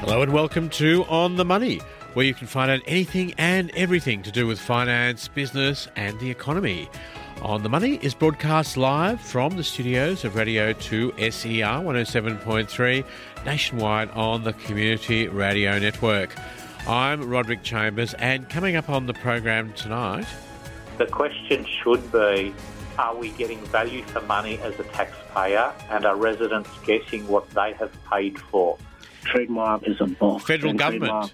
Hello and welcome to On the Money, where you can find out anything and everything to do with finance, business and the economy. On the Money is broadcast live from the studios of Radio 2 SER 107.3 nationwide on the Community Radio Network. I'm Roderick Chambers, and coming up on the program tonight... The question should be, are we getting value for money as a taxpayer, and are residents getting what they have paid for? Trademark is a boss. The federal government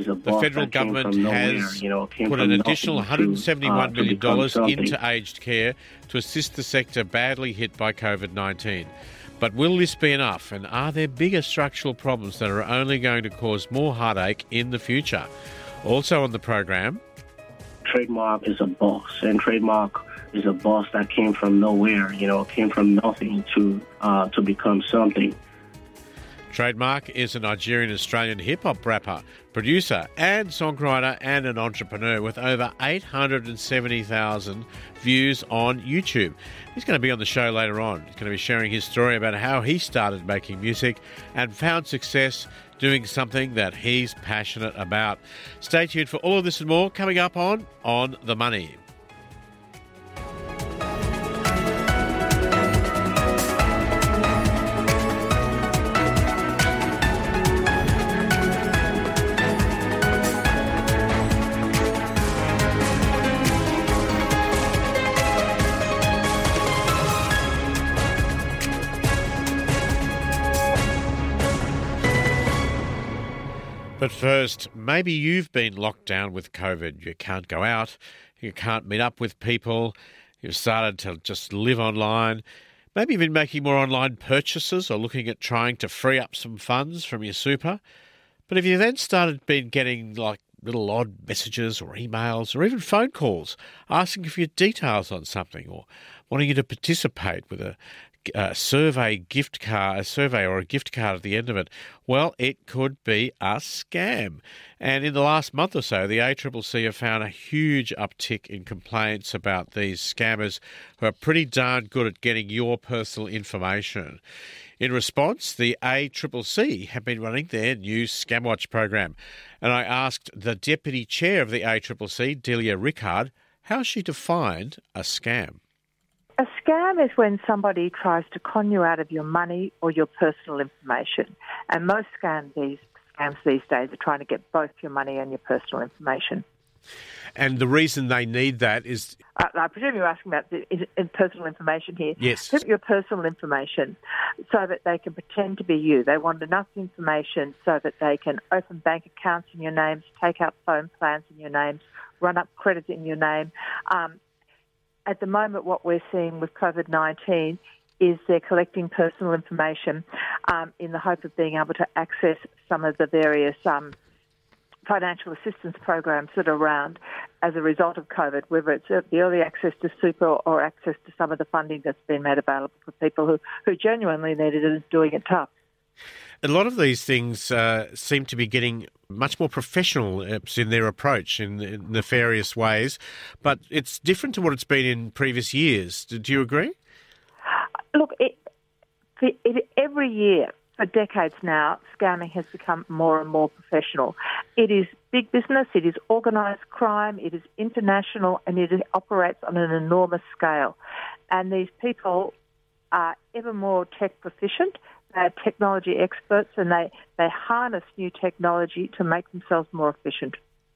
has put an additional $171 million into aged care to assist the sector badly hit by COVID-19. But will this be enough? And are there bigger structural problems that are only going to cause more heartache in the future? Also on the program... Trademark is a boss, and Trademark is a boss that came from nowhere, came from nothing to become something. Trademark is a Nigerian-Australian hip-hop rapper, producer and songwriter and an entrepreneur with over 870,000 views on YouTube. He's going to be on the show later on. He's going to be sharing his story about how he started making music and found success doing something that he's passionate about. Stay tuned for all of this and more coming up on the Money. But first, maybe you've been locked down with COVID. You can't go out, you can't meet up with people, you've started to just live online. Maybe you've been making more online purchases or looking at trying to free up some funds from your super. But have you then been getting like little odd messages or emails or even phone calls asking for your details on something or wanting you to participate with a survey or a gift card at the end of it? Well, it could be a scam. And in the last month or so, the ACCC have found a huge uptick in complaints about these scammers who are pretty darn good at getting your personal information. In response, the ACCC have been running their new Scamwatch program. And I asked the Deputy Chair of the ACCC, Delia Rickard, how she defined a scam. A scam is when somebody tries to con you out of your money or your personal information. And most scams these days are trying to get both your money and your personal information. And the reason they need that is... I presume you're asking about the personal information here. Yes. Your personal information so that they can pretend to be you. They want enough information so that they can open bank accounts in your names, take out phone plans in your names, run up credit in your name. At the moment, what we're seeing with COVID-19 is they're collecting personal information in the hope of being able to access some of the various financial assistance programs that are around as a result of COVID, whether it's the early access to super or access to some of the funding that's been made available for people who genuinely need it and is doing it tough. A lot of these things seem to be getting much more professional in their approach in nefarious ways, but it's different to what it's been in previous years. Do you agree? Look, every year for decades now, scamming has become more and more professional. It is big business, it is organised crime, it is international, and it operates on an enormous scale. And these people are ever more tech proficient. They're technology experts, and they harness new technology to make themselves more efficient.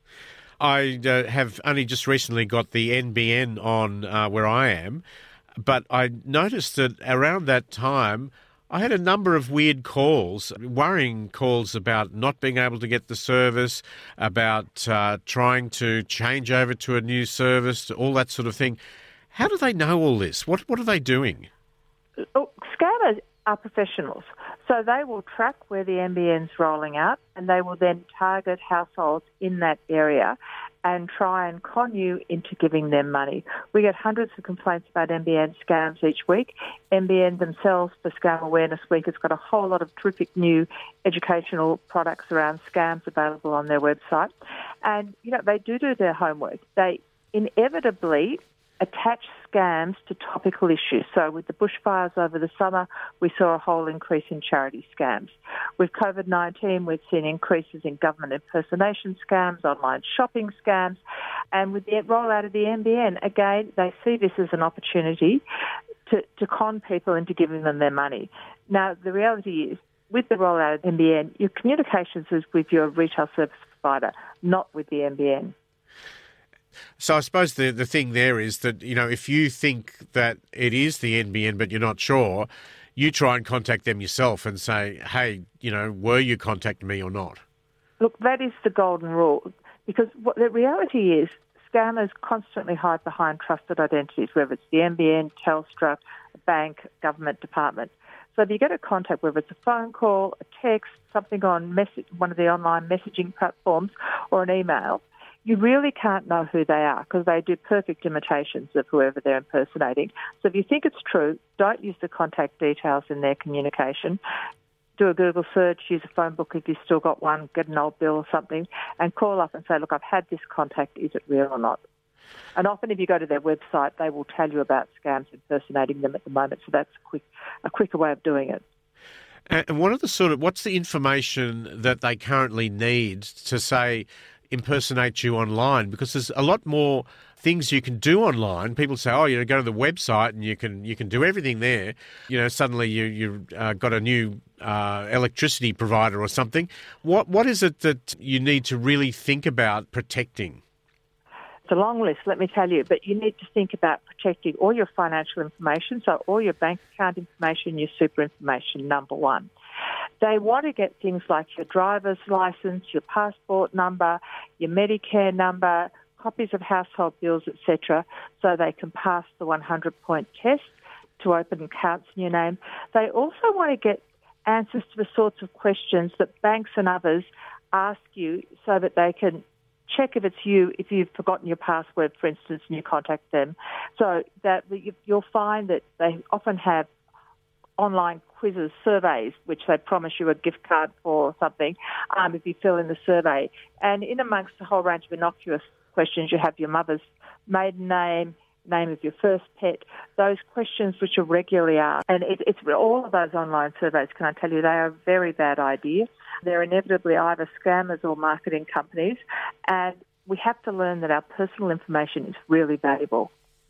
I have only just recently got the NBN on where I am, but I noticed that around that time I had a number of weird calls, worrying calls about not being able to get the service, about trying to change over to a new service, all that sort of thing. How do they know all this? What are they doing? Scammers are professionals. So they will track where the NBN's rolling out, and they will then target households in that area and try and con you into giving them money. We get hundreds of complaints about NBN scams each week. NBN themselves, for Scam Awareness Week, has got a whole lot of terrific new educational products around scams available on their website. And, they do their homework. They inevitably attach scams to topical issues. So with the bushfires over the summer, we saw a whole increase in charity scams. With COVID-19, we've seen increases in government impersonation scams, online shopping scams, and with the rollout of the NBN, again, they see this as an opportunity to con people into giving them their money. Now, the reality is, with the rollout of NBN, your communications is with your retail service provider, not with the NBN. So I suppose the thing there is that, if you think that it is the NBN but you're not sure, you try and contact them yourself and say, hey, were you contacting me or not? Look, that is the golden rule, because what the reality is, scammers constantly hide behind trusted identities, whether it's the NBN, Telstra, a bank, government department. So if you get a contact, whether it's a phone call, a text, something on one of the online messaging platforms, or an email, you really can't know who they are because they do perfect imitations of whoever they're impersonating. So if you think it's true, don't use the contact details in their communication. Do a Google search, use a phone book if you've still got one, get an old bill or something, and call up and say, look, I've had this contact, is it real or not? And often if you go to their website, they will tell you about scams impersonating them at the moment, so that's a quicker way of doing it. And what's the information that they currently need to, say, impersonate you online? Because there's a lot more things you can do online. People say, go to the website and you can do everything there. Suddenly you've got a new electricity provider or something. What is it that you need to really think about protecting? It's a long list, let me tell you, but you need to think about protecting all your financial information, so all your bank account information, your super information, number one. They want to get things like your driver's license, your passport number, your Medicare number, copies of household bills, etc., so they can pass the 100-point test to open accounts in your name. They also want to get answers to the sorts of questions that banks and others ask you so that they can check if it's you, if you've forgotten your password, for instance, and you contact them. So that you'll find that they often have online quizzes, surveys, which they promise you a gift card for or something, if you fill in the survey. And in amongst a whole range of innocuous questions, you have your mother's maiden name, name of your first pet, those questions which are regularly asked. And it's all of those online surveys, can I tell you, they are a very bad idea. They're inevitably either scammers or marketing companies, and we have to learn that our personal information is really valuable.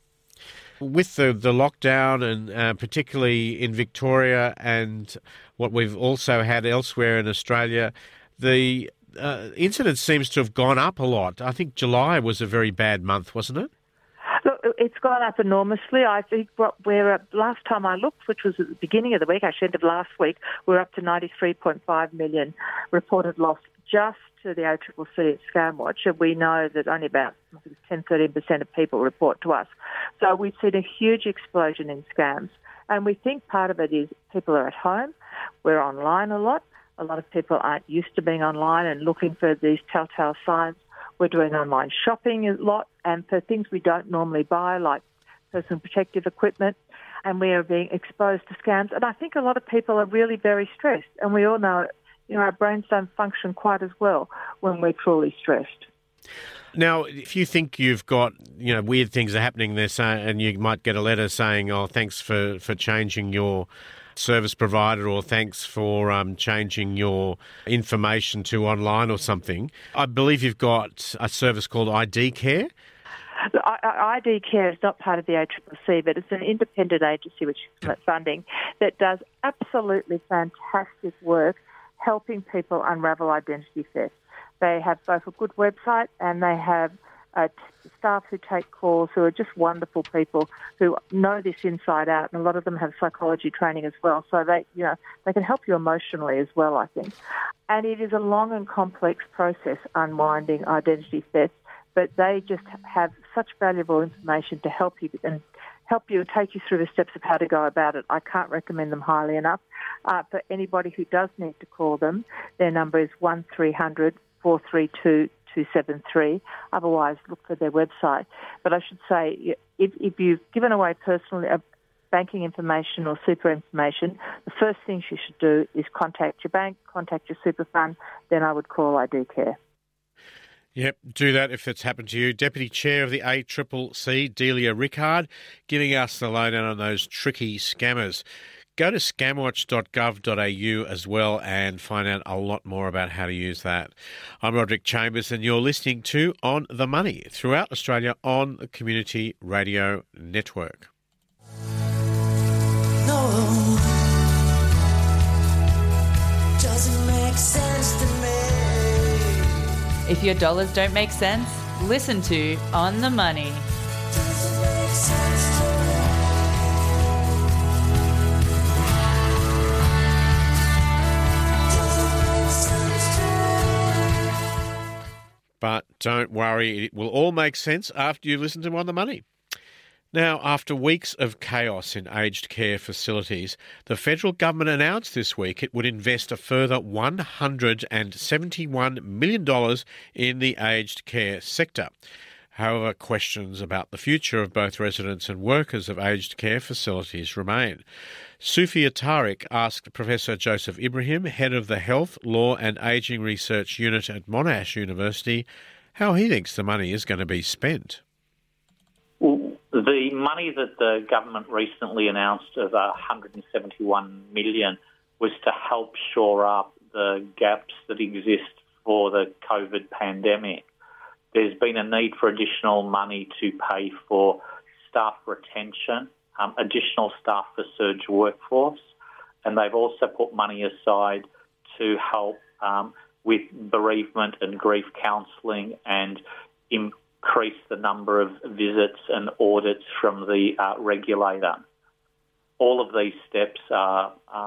With the lockdown, and particularly in Victoria and what we've also had elsewhere in Australia, the incidence seems to have gone up a lot. I think July was a very bad month, wasn't it? Look, it's gone up enormously. I think last time I looked, which was at the beginning of the week, actually end of last week, we're up to 93.5 million reported loss just to the ACCC at ScamWatch, and we know that only about 10-13% of people report to us. So we've seen a huge explosion in scams, and we think part of it is people are at home, we're online a lot. A lot of people aren't used to being online and looking for these telltale signs. We're doing online shopping a lot, and for things we don't normally buy, like personal protective equipment, and we are being exposed to scams. And I think a lot of people are really very stressed, and we all know, our brains don't function quite as well when we're truly stressed. Now, if you think you've got, weird things are happening there, and you might get a letter saying, thanks for changing your service provider, or thanks for changing your information to online or something. I believe you've got a service called ID Care. ID Care is not part of the ACCC, but it's an independent agency which is funding that does absolutely fantastic work helping people unravel identity theft. They have both a good website and they have staff who take calls who are just wonderful people who know this inside out, and a lot of them have psychology training as well. So they can help you emotionally as well, I think. And it is a long and complex process unwinding identity theft, but they just have such valuable information to help you and take you through the steps of how to go about it. I can't recommend them highly enough. For anybody who does need to call them, their number is 1300 432 273. Otherwise, look for their website. But I should say, if you've given away personal banking information or super information, the first things you should do is contact your bank, contact your super fund, then I would call ID Care. Yep, do that if it's happened to you. Deputy Chair of the ACCC, Delia Rickard, giving us the lowdown on those tricky scammers. Go to scamwatch.gov.au as well and find out a lot more about how to use that. I'm Roderick Chambers and you're listening to On the Money throughout Australia on the Community Radio Network. No, doesn't make sense to me. If your dollars don't make sense, listen to On the Money. Doesn't make sense to me. Doesn't make sense to me. But don't worry, it will all make sense after you listen to On the Money. Now, after weeks of chaos in aged care facilities, the federal government announced this week it would invest a further $171 million in the aged care sector. However, questions about the future of both residents and workers of aged care facilities remain. Sufia Tariq asked Professor Joseph Ibrahim, head of the Health, Law and Ageing Research Unit at Monash University, how he thinks the money is going to be spent. Well, the money that the government recently announced of $171 million was to help shore up the gaps that exist for the COVID pandemic. There's been a need for additional money to pay for staff retention, additional staff for surge workforce, and they've also put money aside to help with bereavement and grief counselling and increase the number of visits and audits from the regulator. All of these steps are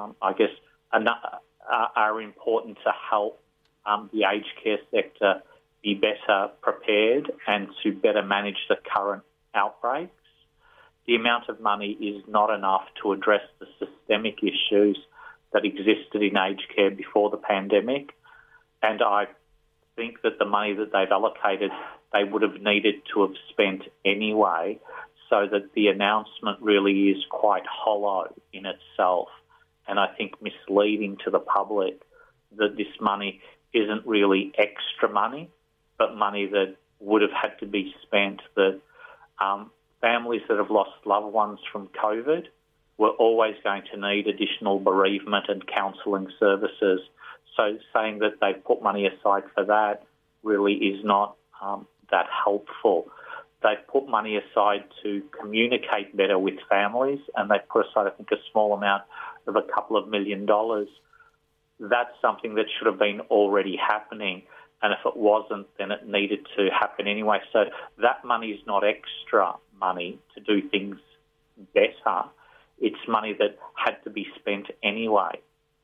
important to help the aged care sector be better prepared and to better manage the current outbreaks. The amount of money is not enough to address the systemic issues that existed in aged care before the pandemic, and I think that the money that they've allocated they would have needed to have spent anyway, so that the announcement really is quite hollow in itself and I think misleading to the public that this money isn't really extra money, but money that would have had to be spent, that families that have lost loved ones from COVID were always going to need additional bereavement and counselling services. So saying that they've put money aside for that really is not that helpful. They've put money aside to communicate better with families, and they've put aside, I think, a small amount of a couple of $1 million. That's something that should have been already happening, and if it wasn't, then it needed to happen anyway. So that money is not extra money to do things better. It's money that had to be spent anyway.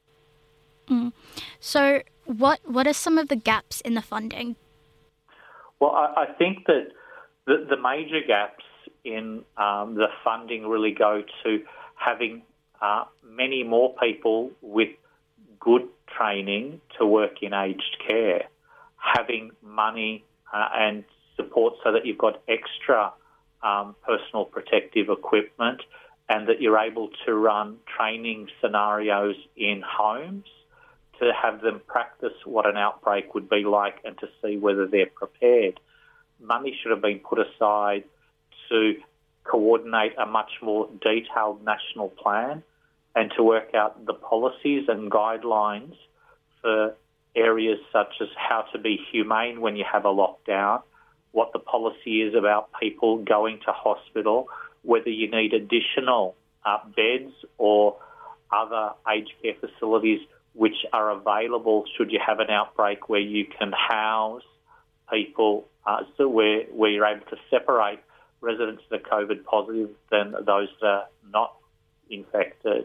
So what are some of the gaps in the funding? Well, I think that the major gaps in the funding really go to having many more people with good training to work in aged care, having money and support so that you've got extra personal protective equipment and that you're able to run training scenarios in homes to have them practice what an outbreak would be like and to see whether they're prepared. Money should have been put aside to coordinate a much more detailed national plan and to work out the policies and guidelines for areas such as how to be humane when you have a lockdown, what the policy is about people going to hospital, whether you need additional beds or other aged care facilities which are available should you have an outbreak where you can house people, so where you're able to separate residents that are COVID positive than those that are not infected.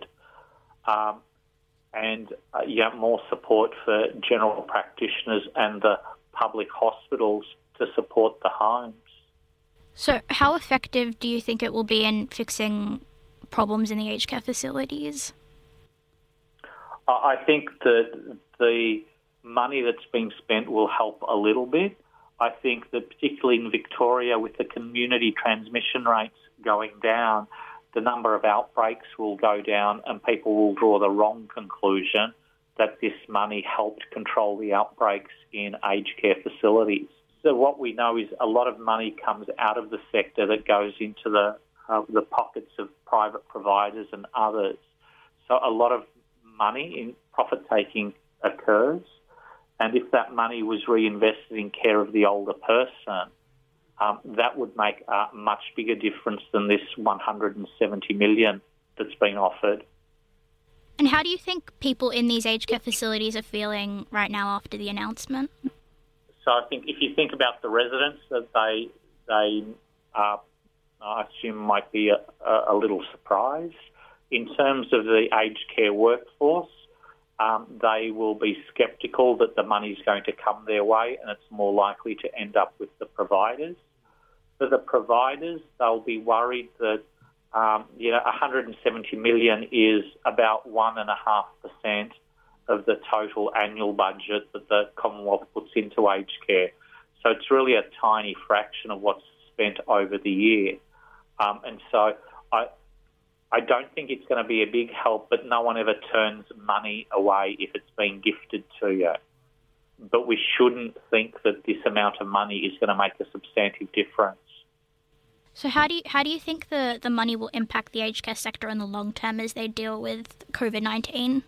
And more support for general practitioners and the public hospitals to support the homes. So how effective do you think it will be in fixing problems in the aged care facilities? I think that the money that's being spent will help a little bit. I think that particularly in Victoria, with the community transmission rates going down, the number of outbreaks will go down and people will draw the wrong conclusion that this money helped control the outbreaks in aged care facilities. So what we know is a lot of money comes out of the sector that goes into the pockets of private providers and others. So a lot of money in profit-taking occurs, and if that money was reinvested in care of the older person, that would make a much bigger difference than this $170 million that's been offered. And how do you think people in these aged care facilities are feeling right now after the announcement? So I think if you think about the residents, that they I assume might be a little surprised. In terms of the aged care workforce, they will be sceptical that the money is going to come their way, and it's more likely to end up with the providers. For the providers, they'll be worried that $170 million is about 1.5% of the total annual budget that the Commonwealth puts into aged care. So it's really a tiny fraction of what's spent over the year. And so I don't think it's going to be a big help, but no one ever turns money away if it's been gifted to you. But we shouldn't think that this amount of money is going to make a substantive difference. So how do you think the money will impact the aged care sector in the long term as they deal with COVID-19?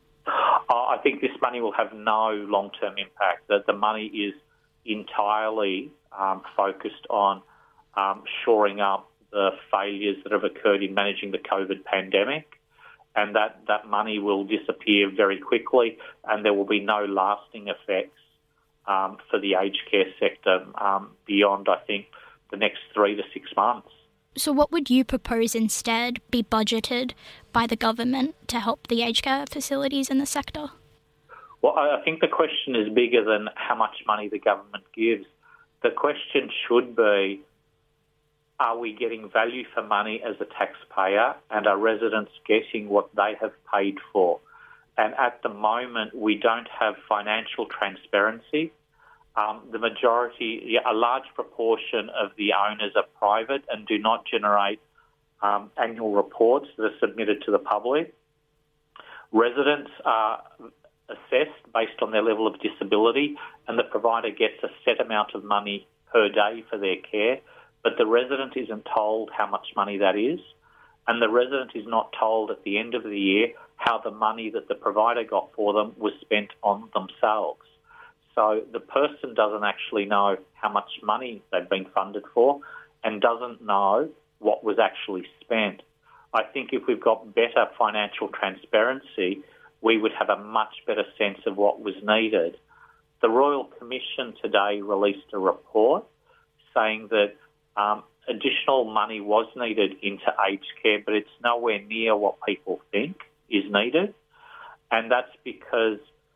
I think this money will have no long-term impact. That the money is entirely focused on shoring up the failures that have occurred in managing the COVID pandemic, and that money will disappear very quickly, and there will be no lasting effects for the aged care sector beyond, I think, the next 3 to 6 months. So what would you propose instead be budgeted by the government to help the aged care facilities in the sector? Well, I think the question is bigger than how much money the government gives. The question should be, are we getting value for money as a taxpayer, and are residents getting what they have paid for? And at the moment, we don't have financial transparency. The majority, a large proportion of the owners are private and do not generate annual reports that are submitted to the public. Residents are assessed based on their level of disability, and the provider gets a set amount of money per day for their care, but the resident isn't told how much money that is, and the resident is not told at the end of the year how the money that the provider got for them was spent on themselves. So the person doesn't actually know how much money they've been funded for and doesn't know what was actually spent. I think if we've got better financial transparency, we would have a much better sense of what was needed. The Royal Commission today released a report saying that additional money was needed into aged care, but it's nowhere near what people think is needed. And that's because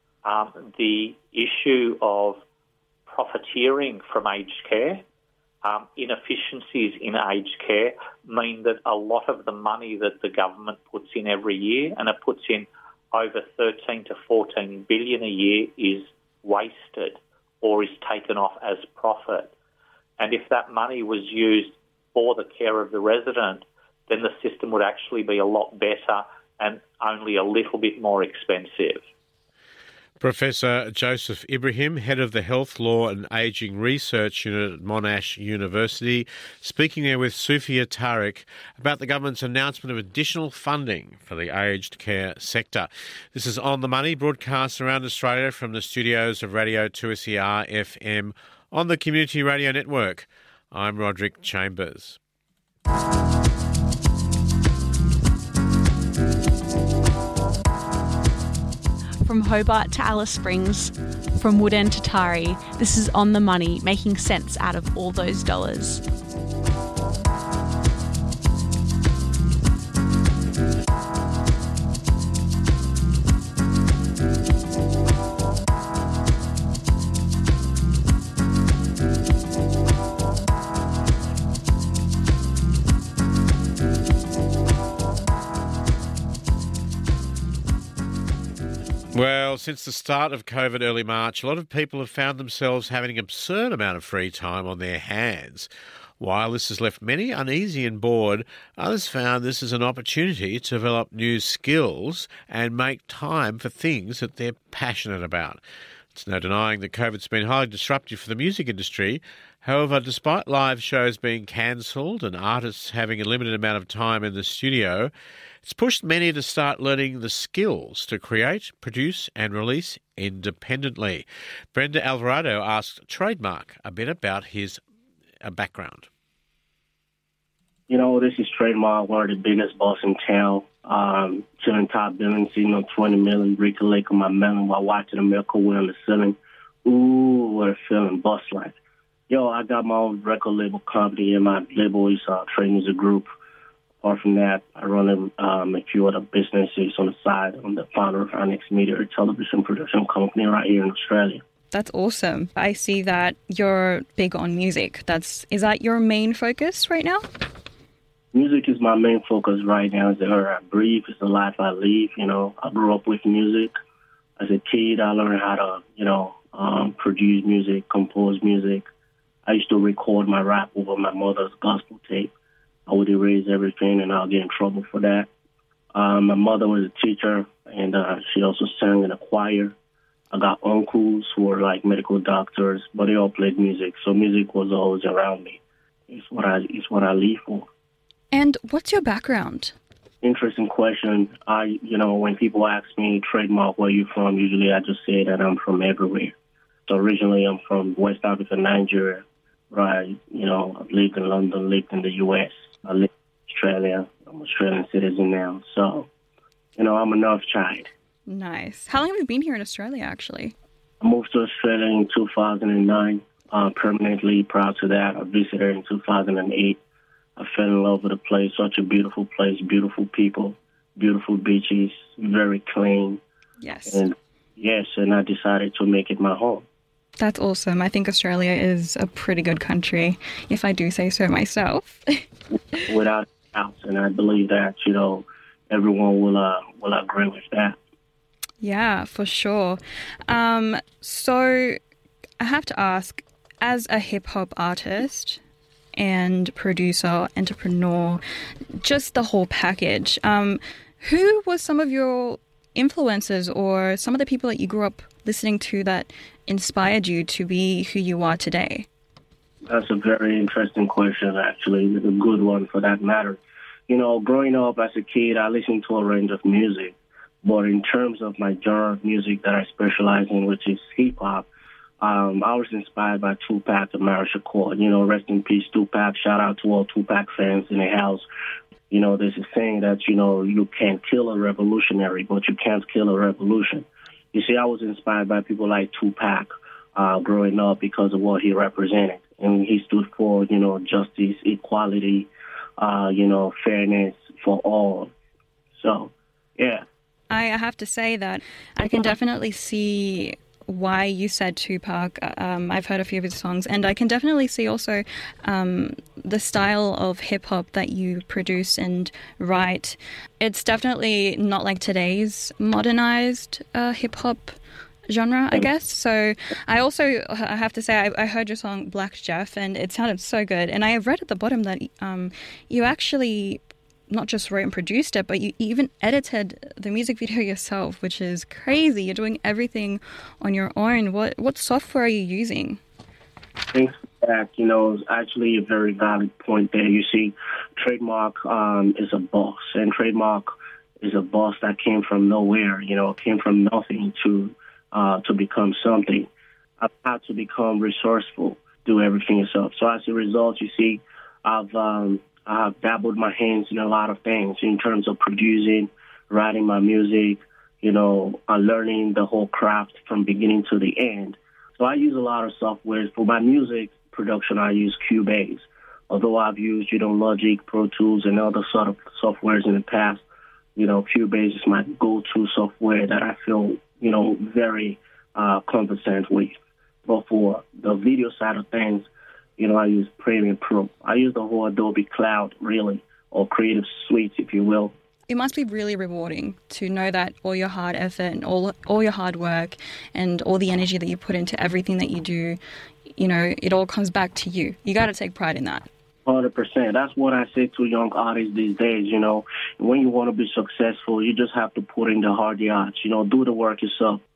the issue of profiteering from aged care, inefficiencies in aged care mean that a lot of the money that the government puts in every year, and it puts in over 13 to 14 billion a year, is wasted or is taken off as profit. And if that money was used for the care of the resident, then the system would actually be a lot better and only a little bit more expensive. Professor Joseph Ibrahim, Head of the Health, Law and Ageing Research Unit at Monash University, speaking there with Sufia Tariq about the government's announcement of additional funding for the aged care sector. This is On the Money, broadcast around Australia from the studios of Radio 2SER FM on the Community Radio Network. I'm Roderick Chambers. From Hobart to Alice Springs, from Woodend to Tari, this is On the Money, making sense out of all those dollars. Well, since the start of COVID early March, a lot of people have found themselves having an absurd amount of free time on their hands. While this has left many uneasy and bored, others found this as an opportunity to develop new skills and make time for things that they're passionate about. There's no denying that COVID's been highly disruptive for the music industry. However, despite live shows being cancelled and artists having a limited amount of time in the studio, it's pushed many to start learning the skills to create, produce and release independently. Brenda Alvarado asked Trademark a bit about his background. You know, this is Trademark, one of the biggest boss in town. Chilling top billing, sitting on 20 million, recollating my melon while watching the Milky Way on the ceiling. Ooh, what a feeling, boss life. Yo, I got my own record label company, and my label is Trade Music Group. Apart from that, I run a few other businesses on the side. I'm the founder of Annex Media, a television production company right here in Australia. That's awesome. I see that you're big on music. Is that your main focus right now? Music is my main focus right now. It's the air I breathe. It's the life I live. You know, I grew up with music. As a kid, I learned how to, produce music, compose music. I used to record my rap over my mother's gospel tape. I would erase everything, and I'll get in trouble for that. My mother was a teacher, and she also sang in a choir. I got uncles who were like medical doctors, but they all played music, so music was always around me. It's what I live for. And what's your background? Interesting question. When people ask me, Trademark, where you from? Usually I just say that I'm from everywhere. So originally I'm from West Africa, Nigeria. Right, I've lived in London, lived in the U.S. I live in Australia. I'm an Australian citizen now. So, I'm a North child. Nice. How long have you been here in Australia, actually? I moved to Australia in 2009, permanently. Prior to that, I visited in 2008. I fell in love with the place. Such a beautiful place, beautiful people, beautiful beaches, very clean. Yes. And I decided to make it my home. That's awesome. I think Australia is a pretty good country, if I do say so myself. Without doubt, and I believe that, everyone will agree with that. Yeah, for sure. So I have to ask, as a hip-hop artist and producer, entrepreneur, just the whole package, who was some of your influences or some of the people that you grew up listening to that inspired you to be who you are today? That's a very interesting question, actually. It's a good one for that matter. Growing up as a kid, I listened to a range of music. But in terms of my genre of music that I specialize in, which is hip-hop, I was inspired by Tupac and Amaru Shakur. Rest in peace, Tupac. Shout out to all Tupac fans in the house. There's a saying that, you can kill a revolutionary, but you can't kill a revolution. You see, I was inspired by people like Tupac growing up because of what he represented. And he stood for, justice, equality, fairness for all. So, yeah. I have to say that I can definitely see why you said Tupac. I've heard a few of his songs, and I can definitely see also the style of hip-hop that you produce and write. It's definitely not like today's modernized hip-hop genre, I guess. So I have to say I heard your song Black Jeff, and it sounded so good. And I have read at the bottom that you actually not just wrote and produced it, but you even edited the music video yourself, which is crazy. You're doing everything on your own. What software are you using? Thanks for that. It's actually a very valid point there. You see, Trademark is a boss, and Trademark is a boss that came from nowhere, came from nothing to become something. I've had to become resourceful, do everything yourself. So as a result, you see, I've dabbled my hands in a lot of things in terms of producing, writing my music, learning the whole craft from beginning to the end. So I use a lot of softwares. For my music production, I use Cubase. Although I've used, Logic, Pro Tools, and other sort of softwares in the past, Cubase is my go-to software that I feel, very competent with. But for the video side of things, I use Premiere Pro. I use the whole Adobe Cloud, really, or Creative Suite, if you will. It must be really rewarding to know that all your hard effort and all your hard work and all the energy that you put into everything that you do, it all comes back to you. You got to take pride in that. 100%. That's what I say to young artists these days, When you want to be successful, you just have to put in the hard yards, do the work yourself.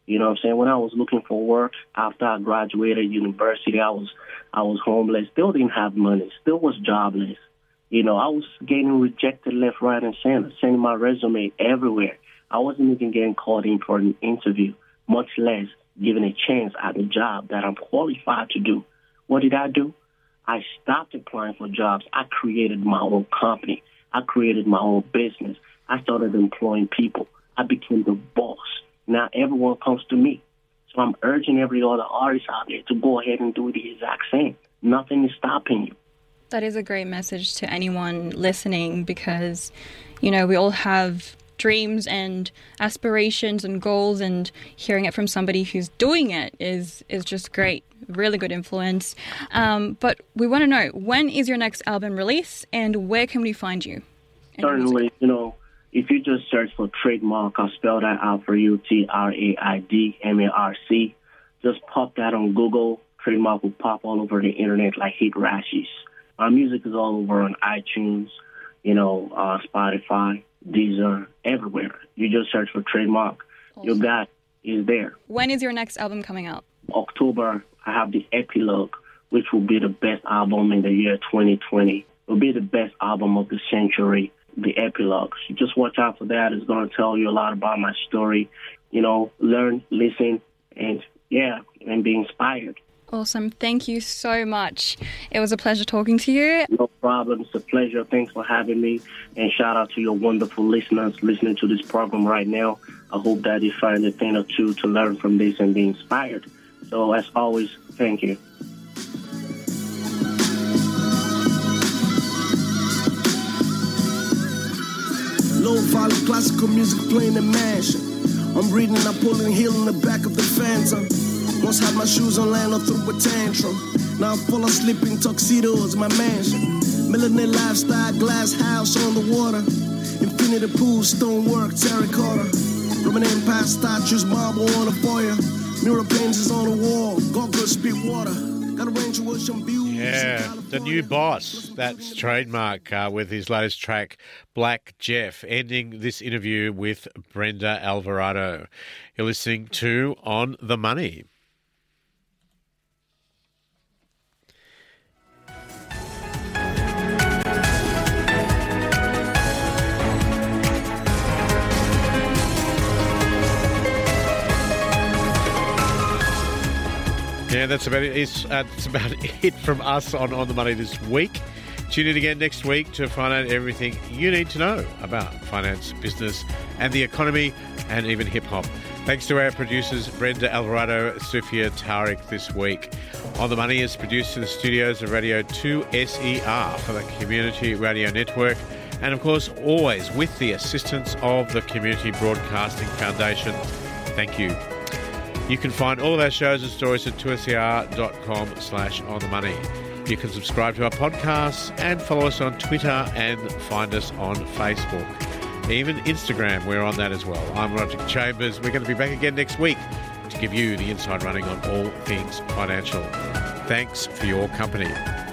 You know what I'm saying? When I was looking for work after I graduated university, I was homeless, still didn't have money, still was jobless. You know, I was getting rejected left, right, and center, sending my resume everywhere. I wasn't even getting called in for an interview, much less given a chance at the job that I'm qualified to do. What did I do? I stopped applying for jobs. I created my own company. I created my own business. I started employing people. I became the boss. Now everyone comes to me. So I'm urging every other artist out there to go ahead and do the exact same. Nothing is stopping you. That is a great message to anyone listening because, you know, we all have dreams and aspirations and goals, and hearing it from somebody who's doing it is just great. Really good influence. But we want to know, when is your next album release and where can we find you? Certainly, you know, if you just search for Trademark, I'll spell that out for you, TRAIDMARC. Just pop that on Google. Trademark will pop all over the internet like heat rashes. Our music is all over on iTunes, you know, Spotify, Deezer, everywhere. You just search for Trademark. Awesome. Your guy is there. When is your next album coming out? October, I have the Epilogue, which will be the best album in the year 2020. It will be the best album of the century, the Epilogue. So just watch out for that. It's going to tell you a lot about my story. You know, learn, listen, and and be inspired. Awesome. Thank you so much. It was a pleasure talking to you. No problem. It's a pleasure. Thanks for having me. And shout out to your wonderful listeners listening to this program right now. I hope that you find a thing or two to learn from this and be inspired. So as always, thank you. Low-fi classical music playing in mansion. I'm reading Napoleon Hill in the back of the Phantom. Once had my shoes on land or threw a tantrum. Now I fall asleep in tuxedos in my mansion. Millionaire lifestyle, glass house on the water. Infinity pool, stonework, terracotta. Roman Empire statues, marble on the foyer. Mirror paintings on the wall, goggles spit water. Got a range of ocean views. Yeah, the new boss. That's Trademark with his latest track, Black Jeff, ending this interview with Brenda Alvarado. You're listening to On the Money. Yeah, that's about it. It's about it from us on the Money this week. Tune in again next week to find out everything you need to know about finance, business, and the economy, and even hip-hop. Thanks to our producers, Brenda Alvarado, Sufia Tariq this week. On the Money is produced in the studios of Radio 2 SER for the Community Radio Network, and of course, always with the assistance of the Community Broadcasting Foundation. Thank you. You can find all of our shows and stories at 2ser.com/onthemoney. You can subscribe to our podcasts and follow us on Twitter and find us on Facebook. Even Instagram, we're on that as well. I'm Roderick Chambers. We're going to be back again next week to give you the inside running on all things financial. Thanks for your company.